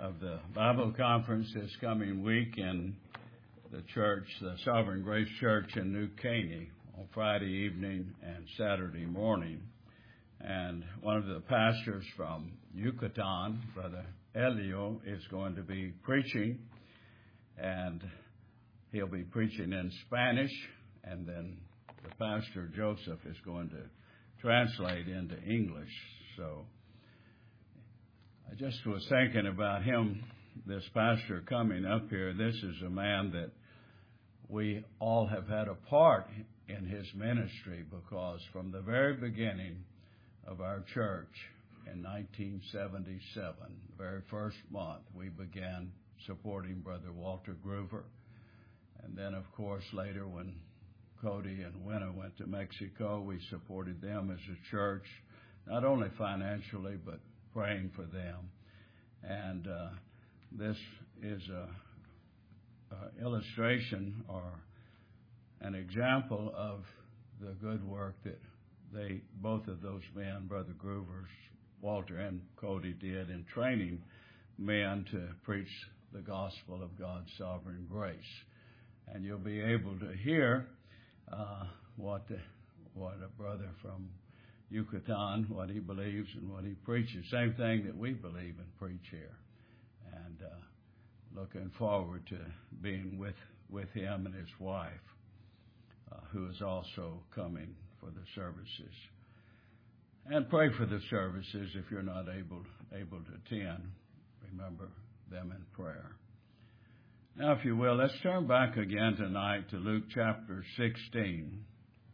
of the Bible conference this coming week in the church, the Sovereign Grace Church in New Caney, on Friday evening and Saturday morning. And one of the pastors from Yucatan, Brother Elio, is going to be preaching, and he'll be preaching in Spanish, and then the pastor Joseph is going to translate into English. So I just was thinking about him, this pastor coming up here. This is a man that we all have had a part in his ministry, because from the very beginning of our church in 1977, the very first month, we began supporting Brother Walter Groover. And then, of course, later when Cody and Winna went to Mexico, we supported them as a church, not only financially, but praying for them. And this is a illustration or an example of the good work that both of those men, Brother Groovers, Walter and Cody, did in training men to preach the gospel of God's sovereign grace. And you'll be able to hear what a brother from Yucatan, what he believes and what he preaches. Same thing that we believe and preach here. And looking forward to being with him and his wife, who is also coming for the services. And pray for the services if you're not able to attend. Remember them in prayer. Now, if you will, let's turn back again tonight to Luke chapter 16.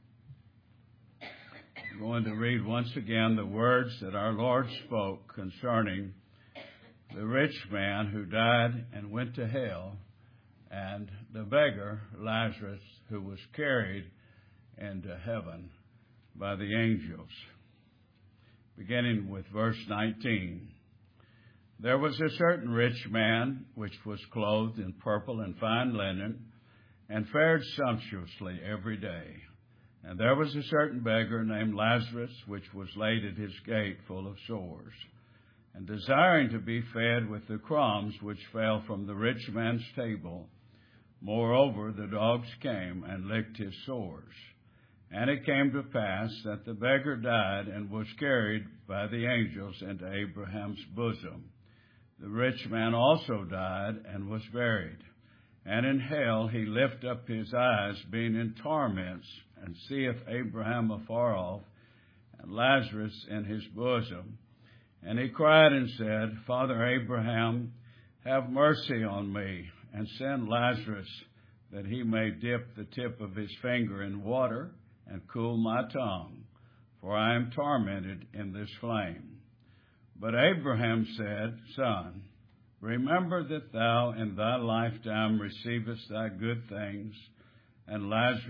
I'm going to read once again the words that our Lord spoke concerning the rich man who died and went to hell, and the beggar, Lazarus, who was carried into heaven by the angels. Beginning with verse 19. There was a certain rich man which was clothed in purple and fine linen, and fared sumptuously every day. And there was a certain beggar named Lazarus, which was laid at his gate full of sores, and desiring to be fed with the crumbs which fell from the rich man's table. Moreover, the dogs came and licked his sores. And it came to pass that the beggar died and was carried by the angels into Abraham's bosom. The rich man also died and was buried. And in hell he lift up his eyes, being in torments, and seeth Abraham afar off, and Lazarus in his bosom. And he cried and said, Father Abraham, have mercy on me, and send Lazarus, that he may dip the tip of his finger in water, and cool my tongue, for I am tormented in this flame. But Abraham said, Son, remember that thou in thy lifetime receivest thy good things, and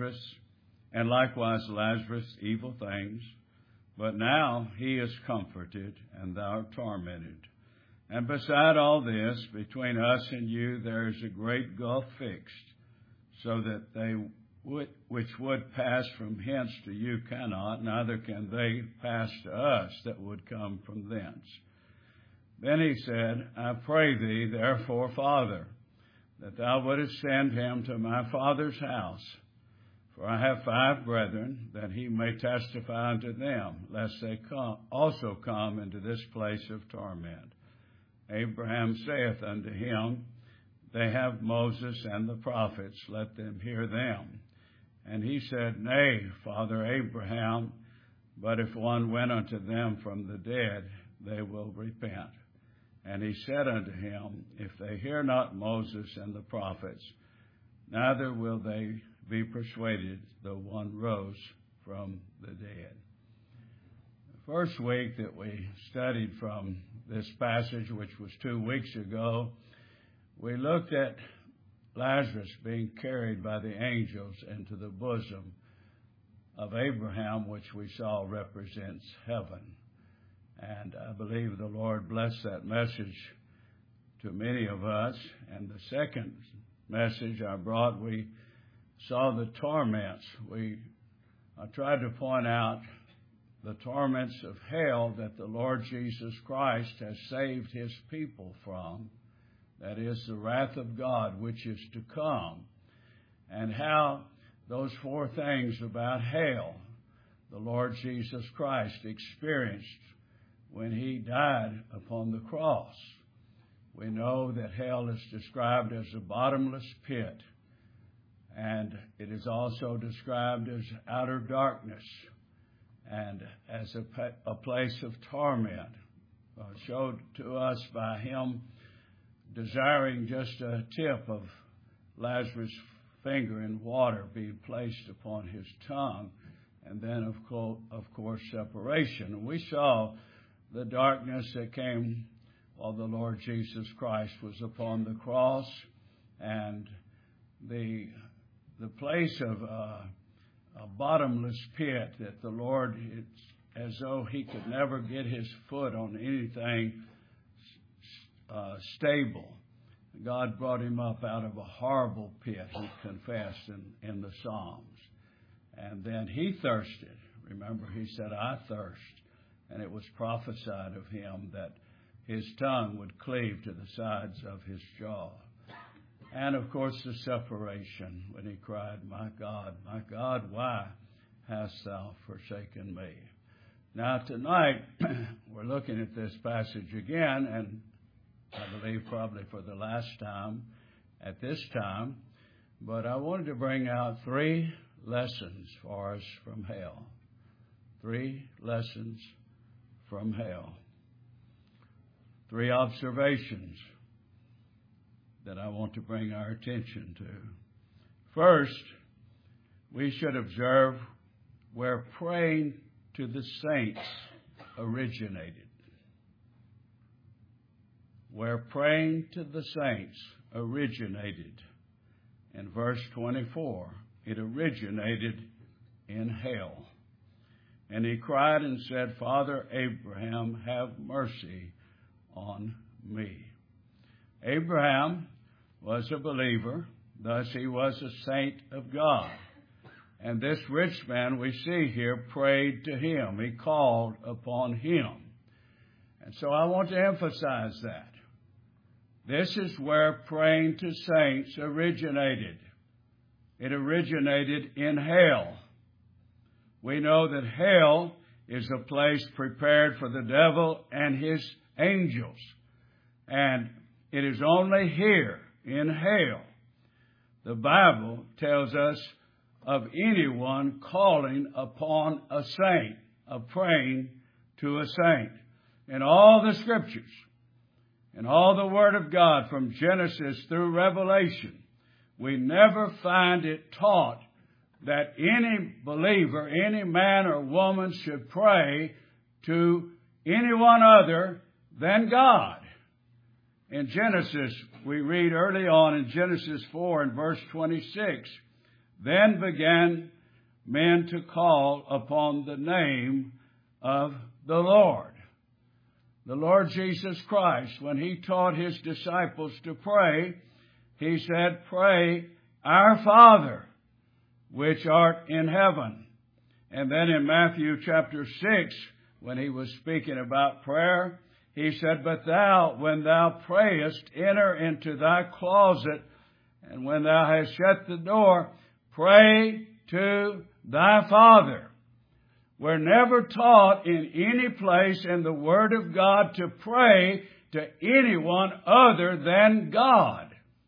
likewise Lazarus evil things. But now he is comforted, and thou art tormented. And beside all this, between us and you there is a great gulf fixed, so that they which would pass from hence to you cannot, neither can they pass to us that would come from thence. Then he said, I pray thee, therefore, Father, that thou wouldest send him to my father's house. For I have 5 brethren, that he may testify unto them, lest they also come into this place of torment. Abraham saith unto him, They have Moses and the prophets, let them hear them. And he said, Nay, Father Abraham, but if one went unto them from the dead, they will repent. And he said unto him, If they hear not Moses and the prophets, neither will they be persuaded, though one rose from the dead. The first week that we studied from this passage, which was 2 weeks ago, we looked at Lazarus being carried by the angels into the bosom of Abraham, which we saw represents heaven. And I believe the Lord blessed that message to many of us. And the second message I brought, we saw the torments. I tried to point out the torments of hell that the Lord Jesus Christ has saved his people from, that is the wrath of God which is to come, and how those four things about hell the Lord Jesus Christ experienced when he died upon the cross. We know that hell is described as a bottomless pit, and it is also described as outer darkness and as a place of torment, showed to us by him desiring just a tip of Lazarus' finger in water being placed upon his tongue, and then, of course, separation. And we saw the darkness that came while the Lord Jesus Christ was upon the cross, and the place of a bottomless pit that the Lord, it's as though he could never get his foot on anything stable. God brought him up out of a horrible pit, he confessed in the Psalms. And then he thirsted. Remember, he said, I thirst. And it was prophesied of him that his tongue would cleave to the sides of his jaw. And, of course, the separation when he cried, my God, why hast thou forsaken me? Now, tonight, we're looking at this passage again, and I believe probably for the last time at this time. But I wanted to bring out 3 lessons for us from hell. 3 lessons from hell. 3 observations that I want to bring our attention to. First, we should observe where praying to the saints originated. Where praying to the saints originated. In verse 24, it originated in hell. And he cried and said, Father Abraham, have mercy on me. Abraham was a believer, thus he was a saint of God. And this rich man we see here prayed to him. He called upon him. And so I want to emphasize that. This is where praying to saints originated. It originated in hell. We know that hell is a place prepared for the devil and his angels. And it is only here in hell the Bible tells us of anyone calling upon a saint, of praying to a saint. In all the Scriptures, in all the Word of God from Genesis through Revelation, we never find it taught that any believer, any man or woman should pray to anyone other than God. In Genesis, we read early on in Genesis 4 and verse 26, then began men to call upon the name of the Lord. The Lord Jesus Christ, when he taught his disciples to pray, he said, pray, our Father, which art in heaven. And then in Matthew chapter 6, when he was speaking about prayer, he said, but thou, when thou prayest, enter into thy closet, and when thou hast shut the door, pray to thy Father. We're never taught in any place in the Word of God to pray to anyone other than God.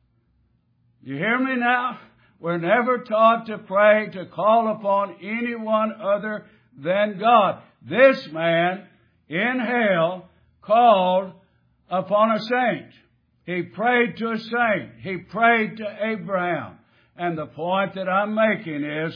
You hear me now? We're never taught to pray, to call upon anyone other than God. This man in hell called upon a saint. He prayed to a saint. He prayed to Abraham. And the point that I'm making is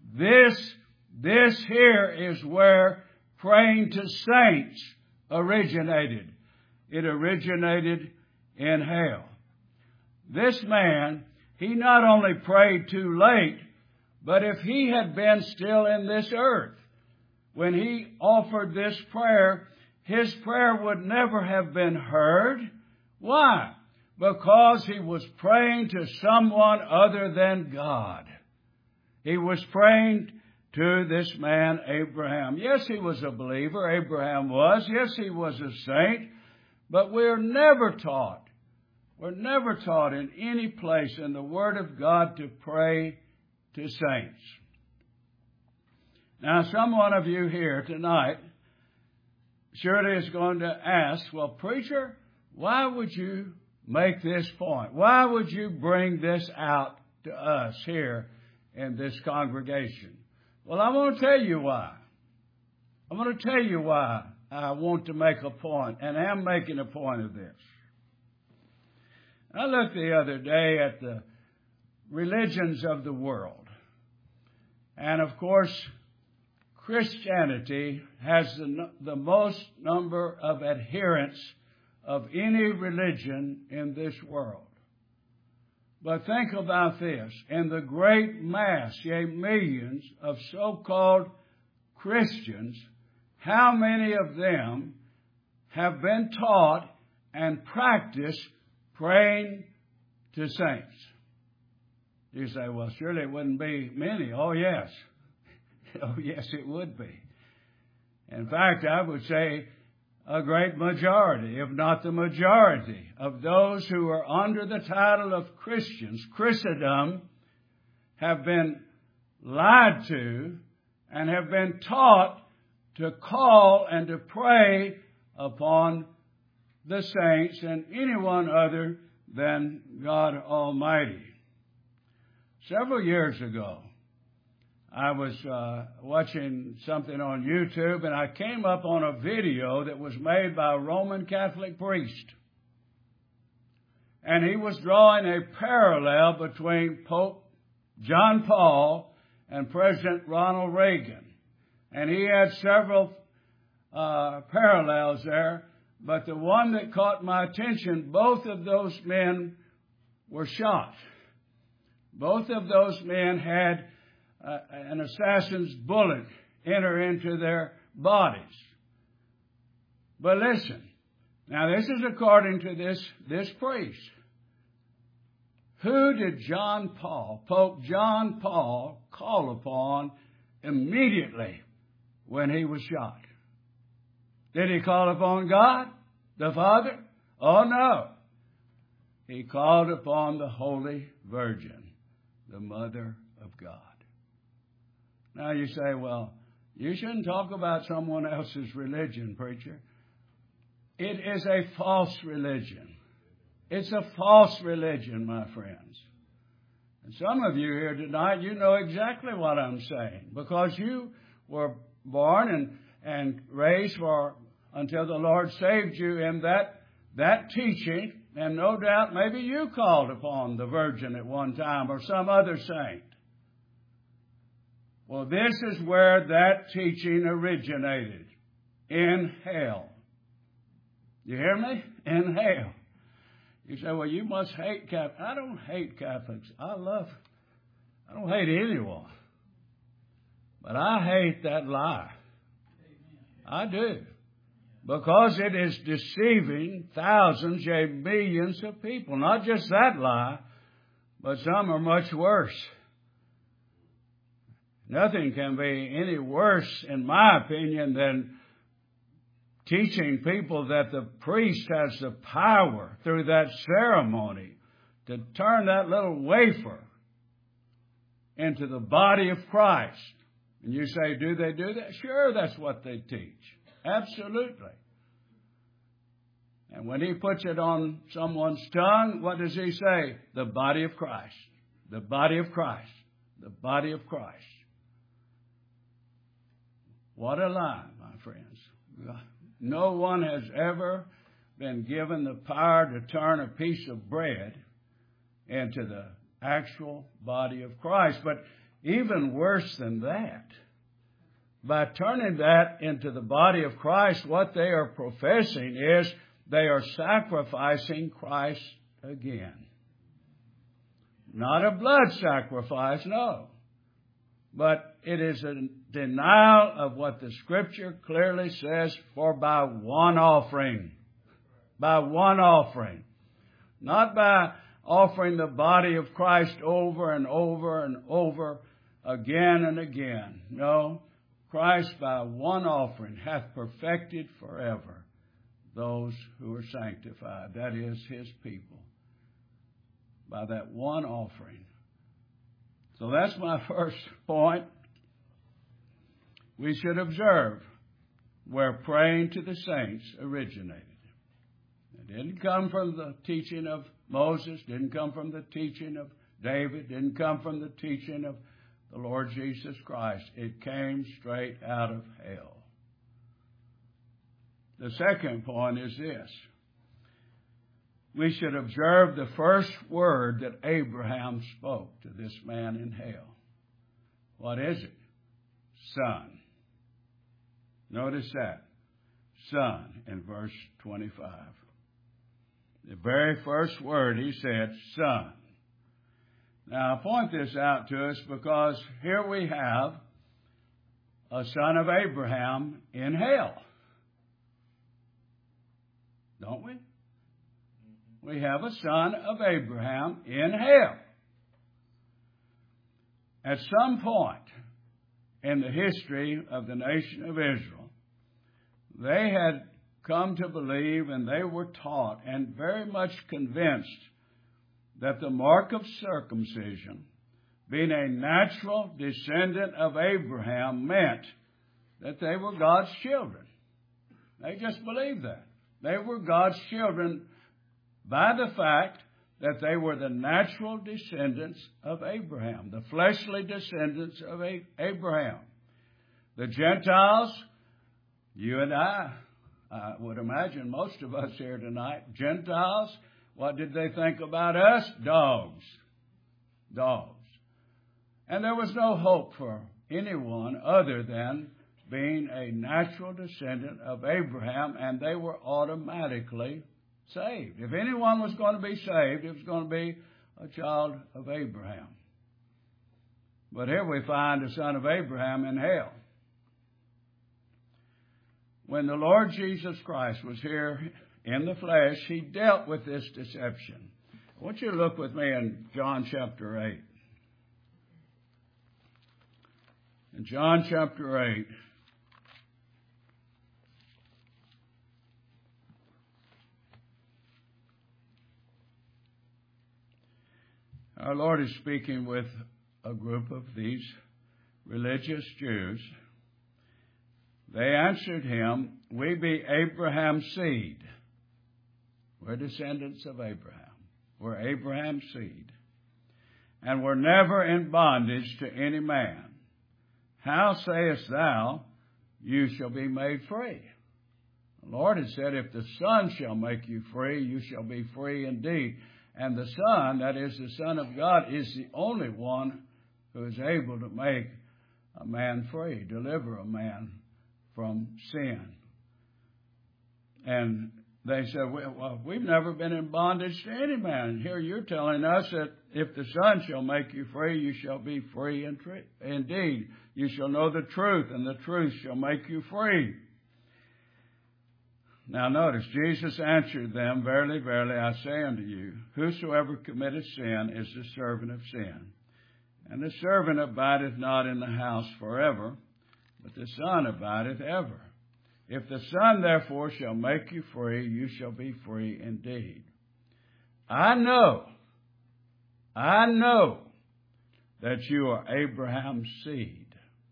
this here is where praying to saints originated. It originated in hell. This man, he not only prayed too late, but if he had been still in this earth, when he offered this prayer, his prayer would never have been heard. Why? Because he was praying to someone other than God. He was praying to this man, Abraham. Yes, he was a believer. Abraham was. Yes, he was a saint. But we're never taught We're never taught in any place in the Word of God to pray to saints. Now, some one of you here tonight surely is going to ask, well, preacher, why would you make this point? Why would you bring this out to us here in this congregation? Well, I'm going to tell you why. I'm going to tell you why I want to make a point, and am making a point of this. I looked the other day at the religions of the world. And, of course, Christianity has the most number of adherents of any religion in this world. But think about this. In the great mass, yea, millions of so-called Christians, how many of them have been taught and practiced praying to saints? You say, well, surely it wouldn't be many. Oh, yes. Oh, yes, it would be. In fact, I would say a great majority, if not the majority, of those who are under the title of Christians, Christendom, have been lied to and have been taught to call and to pray upon the saints and anyone other than God Almighty. Several years ago, I was watching something on YouTube, and I came up on a video that was made by a Roman Catholic priest. And he was drawing a parallel between Pope John Paul and President Ronald Reagan. And he had several parallels there, but the one that caught my attention, both of those men were shot. Both of those men had an assassin's bullet enter into their bodies. But listen, now this is according to this priest. Who did Pope John Paul, call upon immediately when he was shot? Did he call upon God, the Father? Oh, no. He called upon the Holy Virgin, the Mother of God. Now you say, well, you shouldn't talk about someone else's religion, preacher. It is a false religion. It's a false religion, my friends. And some of you here tonight, you know exactly what I'm saying, because you were born and raised until the Lord saved you in that teaching, and no doubt maybe you called upon the Virgin at one time or some other saint. Well, this is where that teaching originated, in hell. You hear me? In hell. You say, well, you must hate Catholics. I don't hate Catholics. I don't hate anyone. But I hate that lie. I do. Because it is deceiving thousands, yea, millions of people. Not just that lie, but some are much worse. Nothing can be any worse, in my opinion, than teaching people that the priest has the power through that ceremony to turn that little wafer into the body of Christ. And you say, do they do that? Sure, that's what they teach. Absolutely. And when he puts it on someone's tongue, what does he say? The body of Christ. The body of Christ. The body of Christ. What a lie, my friends. No one has ever been given the power to turn a piece of bread into the actual body of Christ. But even worse than that, by turning that into the body of Christ, what they are professing is they are sacrificing Christ again. Not a blood sacrifice, no. But it is a denial of what the Scripture clearly says, for by one offering. By one offering. Not by offering the body of Christ over and over and over again and again. No, Christ by one offering hath perfected forever those who are sanctified. That is His people. by that one offering. So that's my first point. We should observe where praying to the saints originated. It didn't come from the teaching of Moses, didn't come from the teaching of David, didn't come from the teaching of the Lord Jesus Christ. It came straight out of hell. The second point is this. We should observe the first word that Abraham spoke to this man in hell. What is it? Son. Notice that. Son in verse 25. The very first word he said, son. Now I point this out to us because here we have a son of Abraham in hell. Don't we? We have a son of Abraham in hell. At some point in the history of the nation of Israel, they had come to believe and they were taught and very much convinced that the mark of circumcision, being a natural descendant of Abraham, meant that they were God's children. They just believed that. They were God's children by the fact that they were the natural descendants of Abraham, the fleshly descendants of Abraham. The Gentiles, you and I would imagine most of us here tonight, Gentiles, what did they think about us? Dogs. Dogs. And there was no hope for anyone other than being a natural descendant of Abraham, and they were automatically saved. If anyone was going to be saved, it was going to be a child of Abraham. But here we find a son of Abraham in hell. When the Lord Jesus Christ was here in the flesh, he dealt with this deception. I want you to look with me in John chapter 8. In John chapter 8, our Lord is speaking with a group of these religious Jews. They answered him, we be Abraham's seed. We're descendants of Abraham. We're Abraham's seed. And we're never in bondage to any man. How sayest thou, you shall be made free? The Lord has said, if the Son shall make you free, you shall be free indeed. And the Son, that is the Son of God, is the only one who is able to make a man free, deliver a man from sin. And they said, well, we've never been in bondage to any man. Here you're telling us that if the Son shall make you free, you shall be free indeed. You shall know the truth, and the truth shall make you free. Now notice, Jesus answered them, verily, verily, I say unto you, whosoever committeth sin is the servant of sin. And the servant abideth not in the house forever, but the Son abideth ever. If the Son therefore shall make you free, you shall be free indeed. I know that you are Abraham's seed,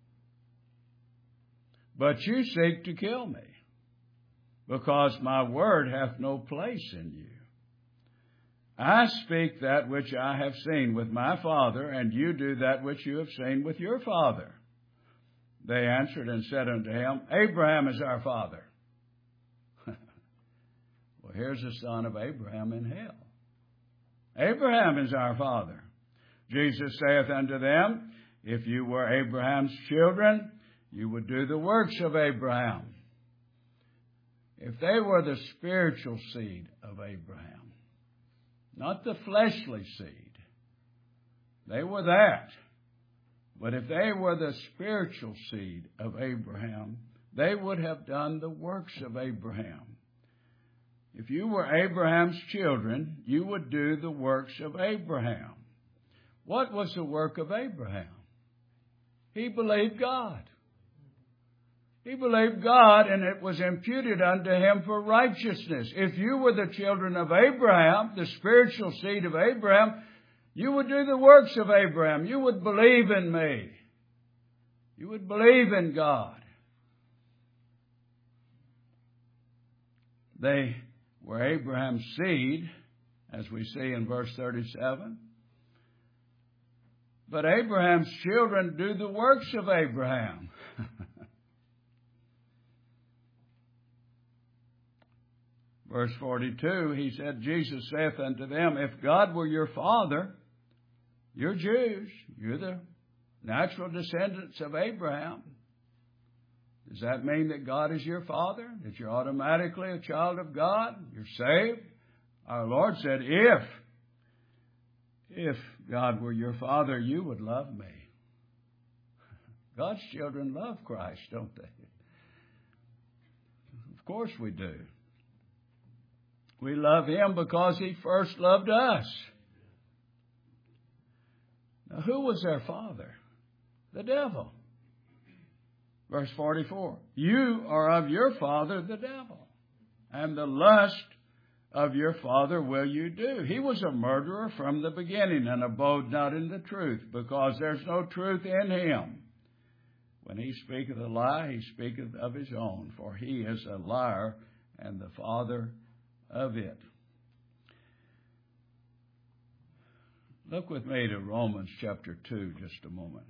but you seek to kill me, because my word hath no place in you. I speak that which I have seen with my father, and you do that which you have seen with your father. They answered and said unto him, Abraham is our father. Well, here's the son of Abraham in hell. Abraham is our father. Jesus saith unto them, if you were Abraham's children, you would do the works of Abraham. If they were the spiritual seed of Abraham, not the fleshly seed, they were that. But if they were the spiritual seed of Abraham, they would have done the works of Abraham. If you were Abraham's children, you would do the works of Abraham. What was the work of Abraham? He believed God. He believed God, and it was imputed unto him for righteousness. If you were the children of Abraham, the spiritual seed of Abraham, you would do the works of Abraham. You would believe in me. You would believe in God. They were Abraham's seed, as we see in verse 37. But Abraham's children do the works of Abraham. Verse 42, he said, Jesus saith unto them, if God were your father, you're Jews, you're the natural descendants of Abraham. Does that mean that God is your father? That you're automatically a child of God? You're saved? Our Lord said, if God were your father, you would love me. God's children love Christ, don't they? Of course we do. We love him because he first loved us. Now, who was their father? The devil. Verse 44, you are of your father, the devil, and the lust of your father will you do. He was a murderer from the beginning and abode not in the truth, because there's no truth in him. When he speaketh a lie, he speaketh of his own, for he is a liar and the father of it. Look with me to Romans chapter 2 just a moment.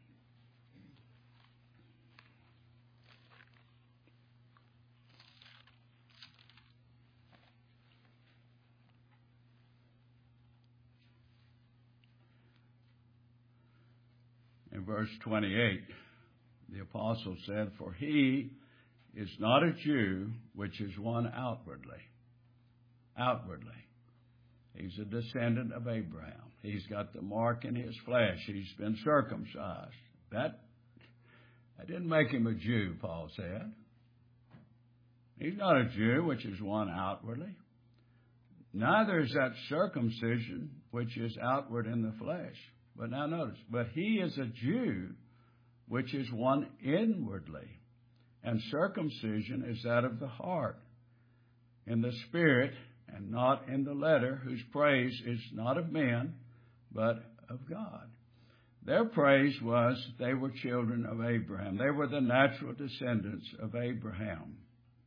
In verse 28, the apostle said, for he is not a Jew, which is one outwardly. Outwardly. He's a descendant of Abraham. He's got the mark in his flesh. He's been circumcised. That didn't make him a Jew, Paul said. He's not a Jew, which is one outwardly. Neither is that circumcision, which is outward in the flesh. But now notice, but he is a Jew, which is one inwardly. And circumcision is that of the heart, in the spirit, and not in the letter, whose praise is not of men, but of God. Their praise was they were children of Abraham. They were the natural descendants of Abraham.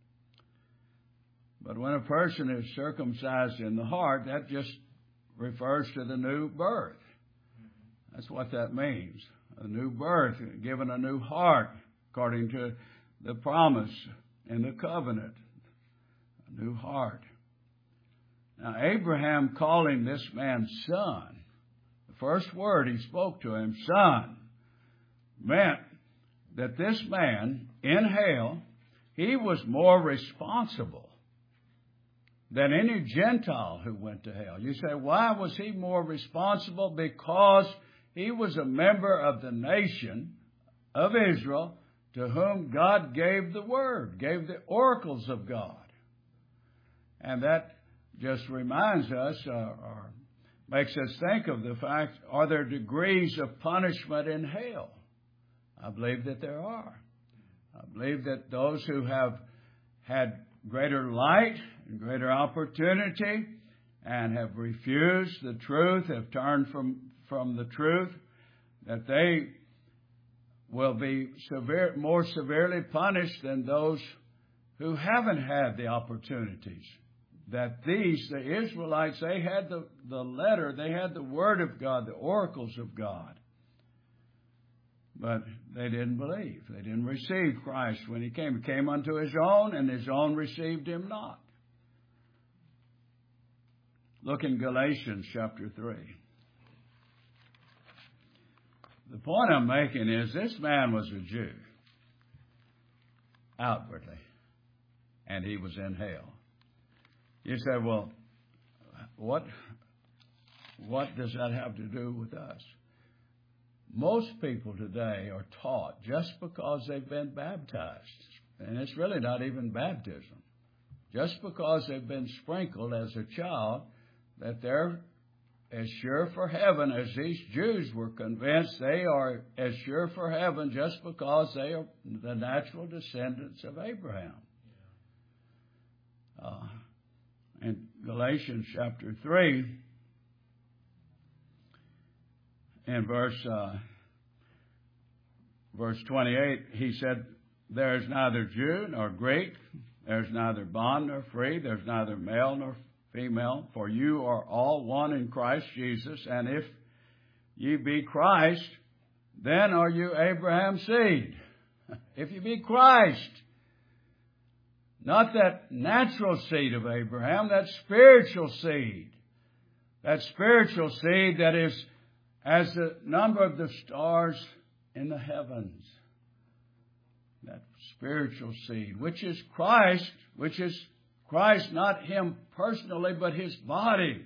But when a person is circumcised in the heart, that just refers to the new birth. That's what that means. A new birth, given a new heart, according to the promise in the covenant. A new heart. Now, Abraham calling this man son, the first word he spoke to him, son, meant that this man in hell, he was more responsible than any Gentile who went to hell. You say, why was he more responsible? Because he was a member of the nation of Israel to whom God gave the word, gave the oracles of God. And that just reminds us or makes us think of the fact, are there degrees of punishment in hell? I believe that there are. I believe that those who have had greater light and greater opportunity and have refused the truth, have turned from the truth, that they will be more severely punished than those who haven't had the opportunities. That the Israelites, they had the letter, they had the word of God, the oracles of God. But they didn't believe. They didn't receive Christ when he came. He came unto his own, and his own received him not. Look in Galatians chapter 3. The point I'm making is this man was a Jew, outwardly, and he was in hell. You say, well, what does that have to do with us? Most people today are taught just because they've been baptized, and it's really not even baptism, just because they've been sprinkled as a child, that they're as sure for heaven as these Jews were convinced they are as sure for heaven just because they are the natural descendants of Abraham. In Galatians chapter 3, in verse 28, he said, "There is neither Jew nor Greek, there is neither bond nor free, there is neither male nor female, for you are all one in Christ Jesus, and if ye be Christ, then are you Abraham's seed." If you be Christ, not that natural seed of Abraham, that spiritual seed. That spiritual seed that is as the number of the stars in the heavens. That spiritual seed, which is Christ, not Him personally, but His body.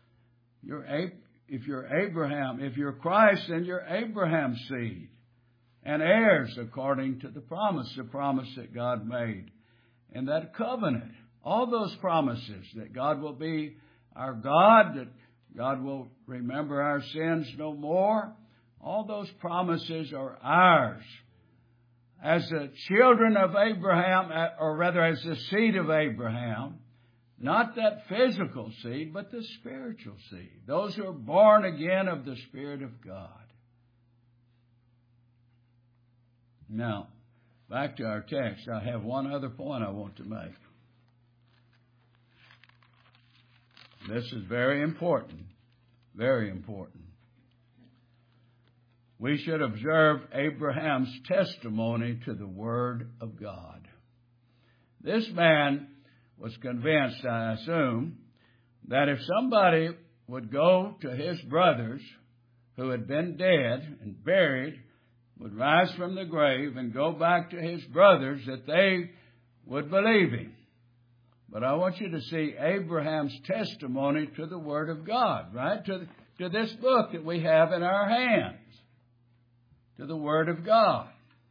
If you're Abraham, if you're Christ, then you're Abraham's seed. And heirs according to the promise that God made. And that covenant, all those promises that God will be our God, that God will remember our sins no more, all those promises are ours. As the children of Abraham, or rather as the seed of Abraham, not that physical seed, but the spiritual seed. Those who are born again of the Spirit of God. Now, back to our text. I have one other point I want to make. This is very important. Very important. We should observe Abraham's testimony to the Word of God. This man was convinced, I assume, that if somebody would go to his brothers who had been dead and buried, would rise from the grave and go back to his brothers, that they would believe him. But I want you to see Abraham's testimony to the Word of God, right? To this book that we have in our hands. To the Word of God.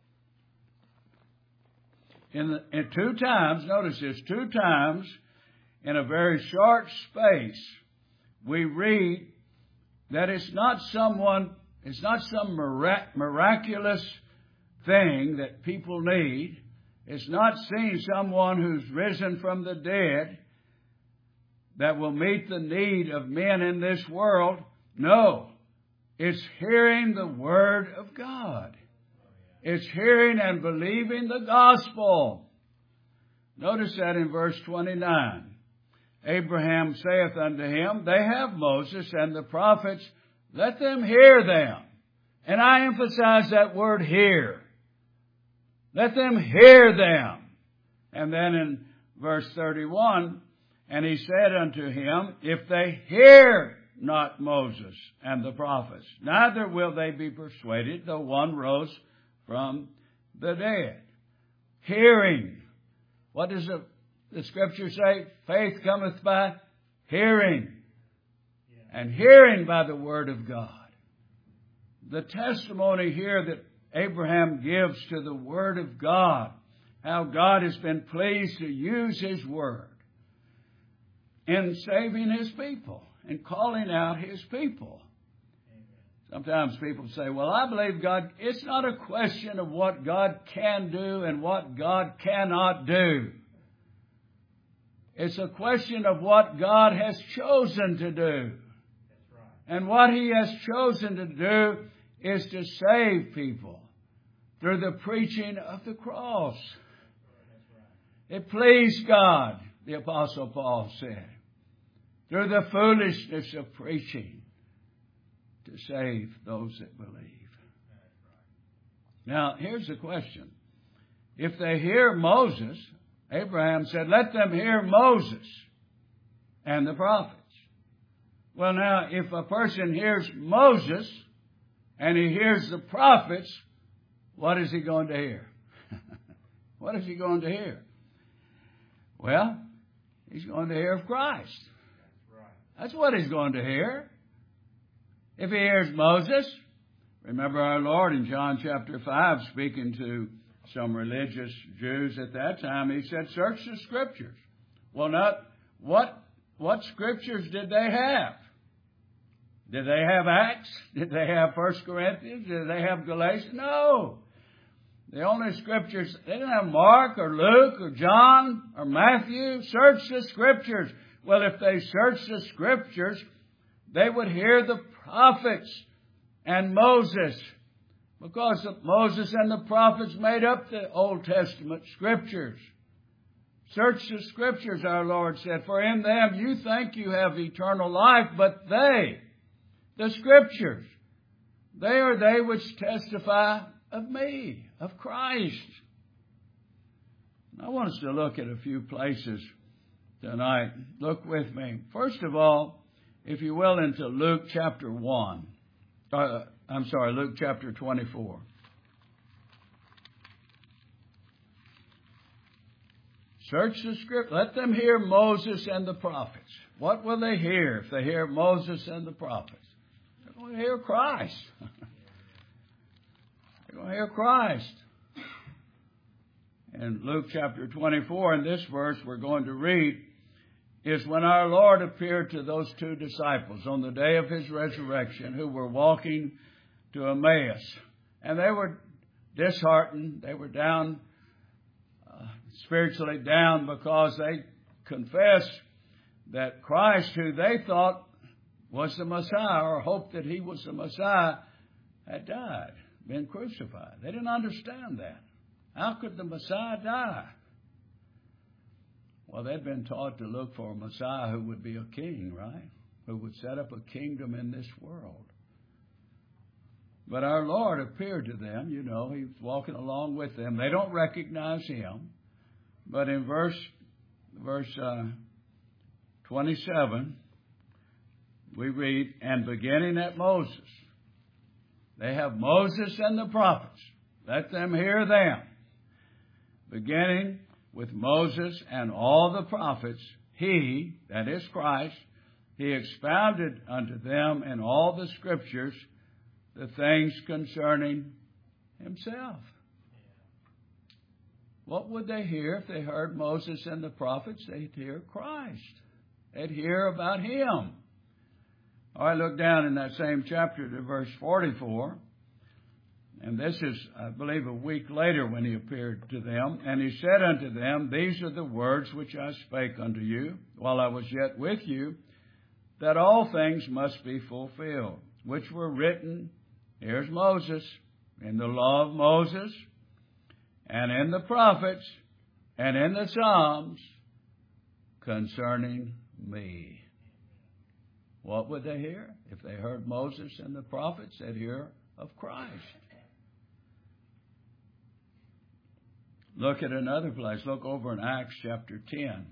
In 2 times, notice this, 2 times in a very short space, we read that it's not some miraculous thing that people need. It's not seeing someone who's risen from the dead that will meet the need of men in this world. No. It's hearing the Word of God. It's hearing and believing the gospel. Notice that in verse 29. Abraham saith unto him, "They have Moses and the prophets, let them hear them." And I emphasize that word hear. Let them hear them. And then in verse 31, and he said unto him, "If they hear not Moses and the prophets, neither will they be persuaded, though one rose from the dead." Hearing. What does the Scripture say? Faith cometh by hearing. And hearing by the Word of God. The testimony here that Abraham gives to the Word of God, how God has been pleased to use His Word in saving His people and calling out His people. Sometimes people say, "Well, I believe God." It's not a question of what God can do and what God cannot do. It's a question of what God has chosen to do. And what He has chosen to do is to save people through the preaching of the cross. It pleased God, the Apostle Paul said, through the foolishness of preaching to save those that believe. Now, here's the question. If they hear Moses, Abraham said, "Let them hear Moses and the prophets." Well, now, if a person hears Moses and he hears the prophets, what is he going to hear? What is he going to hear? Well, he's going to hear of Christ. That's what he's going to hear. If he hears Moses, remember our Lord in John chapter 5 speaking to some religious Jews at that time, He said, "Search the Scriptures." Well, not what Scriptures did they have? Did they have Acts? Did they have 1 Corinthians? Did they have Galatians? No. The only scriptures, they didn't have Mark or Luke or John or Matthew. Search the scriptures. Well, if they searched the scriptures, they would hear the prophets and Moses, because Moses and the prophets made up the Old Testament scriptures. Search the scriptures, our Lord said, for in them you think you have eternal life, but they, the scriptures, they are they which testify of me, of Christ. I want us to look at a few places tonight. Look with me. First of all, if you will, into Luke chapter 1. Luke chapter 24. Search the script. Let them hear Moses and the prophets. What will they hear if they hear Moses and the prophets? They're going to hear Christ. They're going to hear Christ. In Luke chapter 24, in this verse we're going to read, is when our Lord appeared to those two disciples on the day of His resurrection who were walking to Emmaus. And they were disheartened. They were down, spiritually down, because they confessed that Christ, who they thought was the Messiah, or hoped that He was the Messiah, had died, been crucified. They didn't understand that. How could the Messiah die? Well, they'd been taught to look for a Messiah who would be a king, right? Who would set up a kingdom in this world. But our Lord appeared to them. You know, He was walking along with them. They don't recognize Him. But in verse 27, we read, and beginning at Moses. They have Moses and the prophets. Let them hear them. Beginning with Moses and all the prophets, He, that is Christ, He expounded unto them in all the scriptures the things concerning Himself. What would they hear if they heard Moses and the prophets? They'd hear Christ. They'd hear about Him. All right, look down in that same chapter to verse 44. And this is, I believe, a week later when He appeared to them. And He said unto them, these are the words which I spake unto you while I was yet with you, that all things must be fulfilled, which were written, here's Moses, in the law of Moses, and in the prophets, and in the Psalms, concerning me. What would they hear? If they heard Moses and the prophets, they'd hear of Christ. Look at another place. Look over in Acts chapter 10.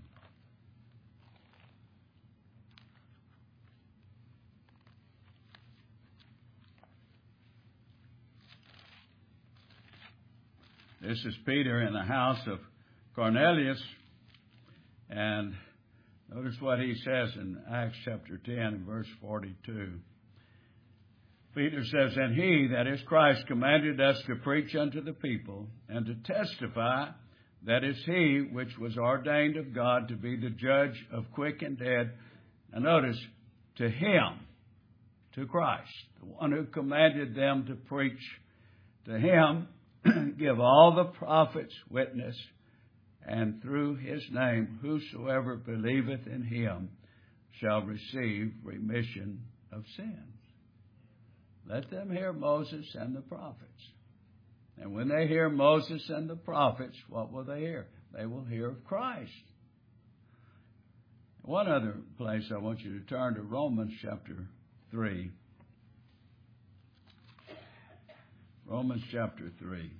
This is Peter in the house of Cornelius. And notice what he says in Acts chapter 10, verse 42. Peter says, and He, that is Christ, commanded us to preach unto the people and to testify that is He which was ordained of God to be the judge of quick and dead. And notice, to Him, to Christ, the one who commanded them to preach, to Him give all the prophets witness, and through His name whosoever believeth in Him shall receive remission of sins. Let them hear Moses and the prophets. And when they hear Moses and the prophets, what will they hear? They will hear of Christ. One other place I want you to turn to, Romans chapter 3. Romans chapter 3.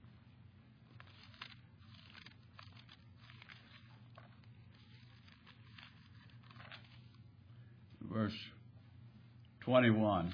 Verse 21.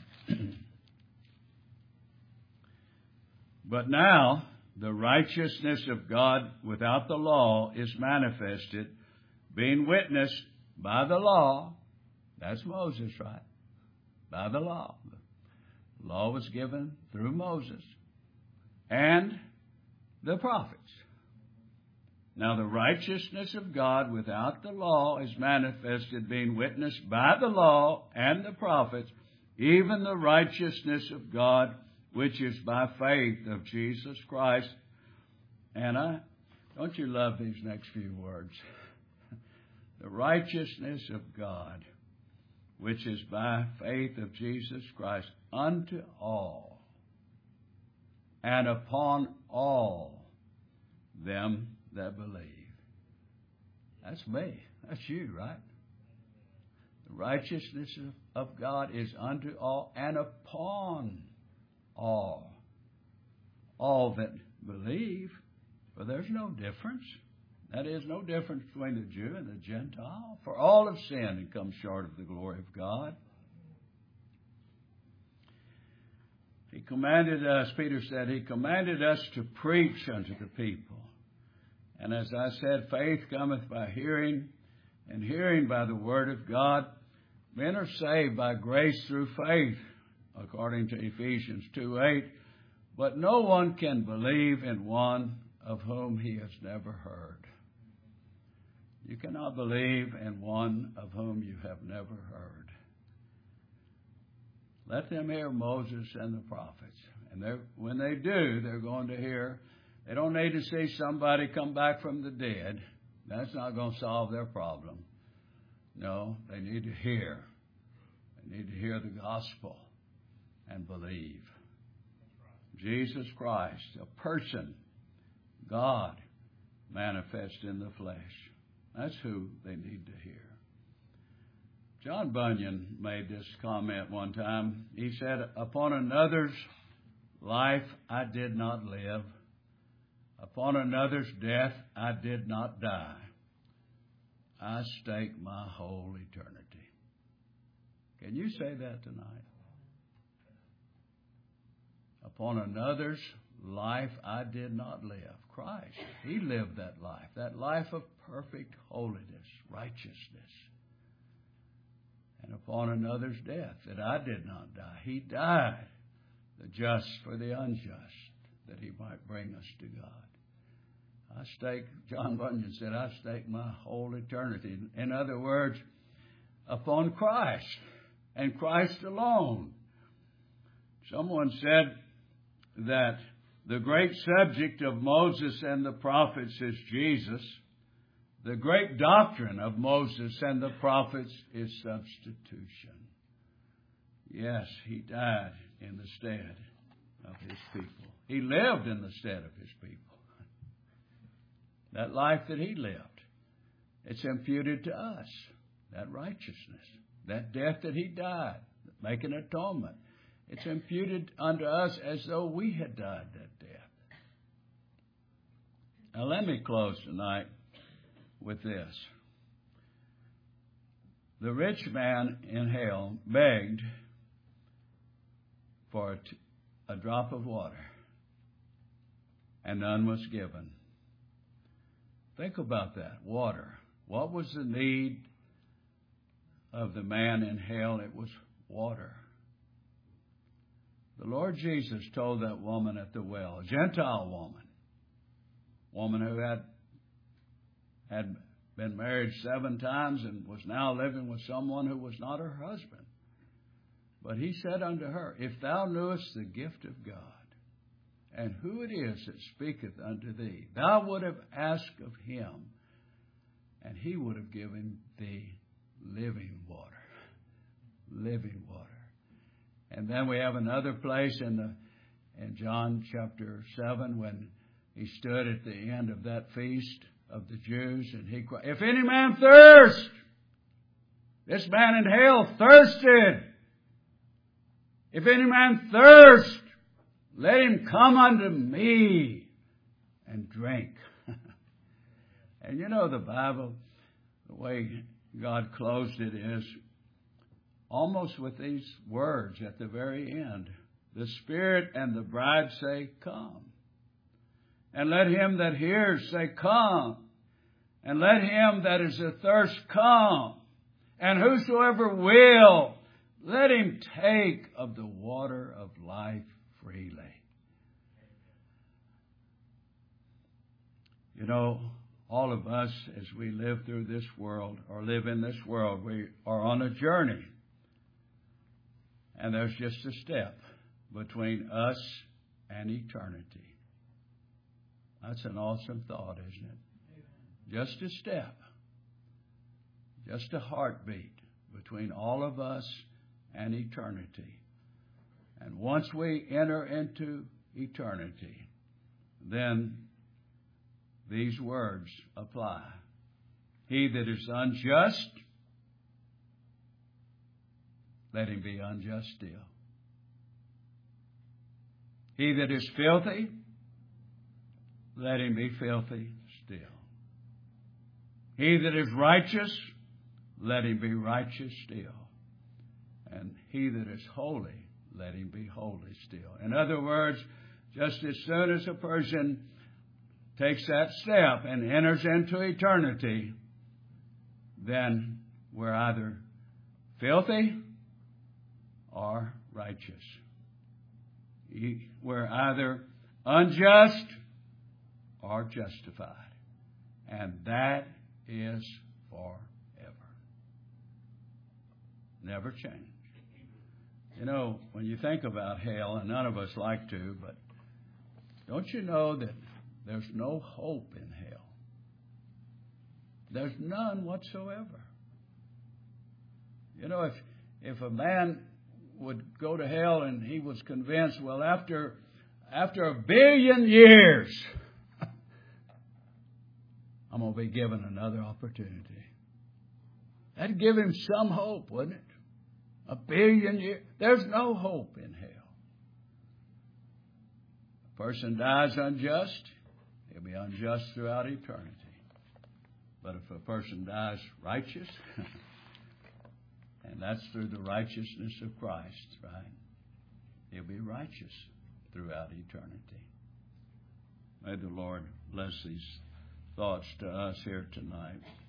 But now the righteousness of God without the law is manifested, being witnessed by the law. That's Moses, right? By the law. The law was given through Moses and the prophets. Now the righteousness of God without the law is manifested, being witnessed by the law and the prophets, even the righteousness of God, which is by faith of Jesus Christ. And don't you love these next few words? The righteousness of God, which is by faith of Jesus Christ, unto all and upon all them that believe. That's me. That's you, right? The righteousness of God is unto all and upon all that believe. For there's no difference. That is, no difference between the Jew and the Gentile. For all have sinned and come short of the glory of God. He commanded us, Peter said, He commanded us to preach unto the people. And as I said, faith cometh by hearing, and hearing by the word of God. Men are saved by grace through faith, according to Ephesians 2:8. But no one can believe in one of whom he has never heard. You cannot believe in one of whom you have never heard. Let them hear Moses and the prophets. And when they do, they're going to hear. They don't need to see somebody come back from the dead. That's not going to solve their problem. No, they need to hear. They need to hear the gospel and believe. Jesus Christ, a person, God, manifest in the flesh. That's who they need to hear. John Bunyan made this comment one time. He said, upon another's life I did not live. Upon another's death I did not die. I stake my whole eternity. Can you say that tonight? Upon another's life I did not live. Christ, He lived that life of perfect holiness, righteousness. And upon another's death, that I did not die. He died, the just for the unjust, that He might bring us to God. John Bunyan said, I stake my whole eternity. In other words, upon Christ and Christ alone. Someone said that the great subject of Moses and the prophets is Jesus. The great doctrine of Moses and the prophets is substitution. Yes, He died in the stead of His people. He lived in the stead of His people. That life that He lived, it's imputed to us. That righteousness, that death that He died, making atonement, it's imputed unto us as though we had died that death. Now let me close tonight with this. The rich man in hell begged for a drop of water, and none was given. Think about that. Water. What was the need of the man in hell? It was water. The Lord Jesus told that woman at the well, a Gentile woman who had been married 7 times and was now living with someone who was not her husband. But He said unto her, if thou knewest the gift of God, and who it is that speaketh unto thee, thou would have asked of Him, and He would have given thee living water. Living water. And then we have another place in John chapter 7 when He stood at the end of that feast of the Jews, and He cried, if any man thirst, this man in hell thirsted. If any man thirst, let him come unto me and drink. And you know the Bible, the way God closed it is almost with these words at the very end. The Spirit and the bride say, come. And let him that hears say, come. And let him that is athirst come. And whosoever will, let him take of the water of life freely. You know, all of us, as we live through this world or live in this world, we are on a journey. And there's just a step between us and eternity. That's an awesome thought, isn't it? Just a step. Just a heartbeat between all of us and eternity. And once we enter into eternity, then these words apply. He that is unjust, let him be unjust still. He that is filthy, let him be filthy still. He that is righteous, let him be righteous still. And he that is holy, let him be holy still. In other words, just as soon as a person takes that step and enters into eternity, then we're either filthy or righteous. We're either unjust or justified. And that is forever. Never change. You know, when you think about hell, and none of us like to, but don't you know that there's no hope in hell? There's none whatsoever. You know, if a man would go to hell and he was convinced, well, after 1 billion years, I'm going to be given another opportunity. That'd give him some hope, wouldn't it? 1 billion years. There's no hope in hell. A person dies unjust, he'll be unjust throughout eternity. But if a person dies righteous, and that's through the righteousness of Christ, right? He'll be righteous throughout eternity. May the Lord bless these thoughts to us here tonight.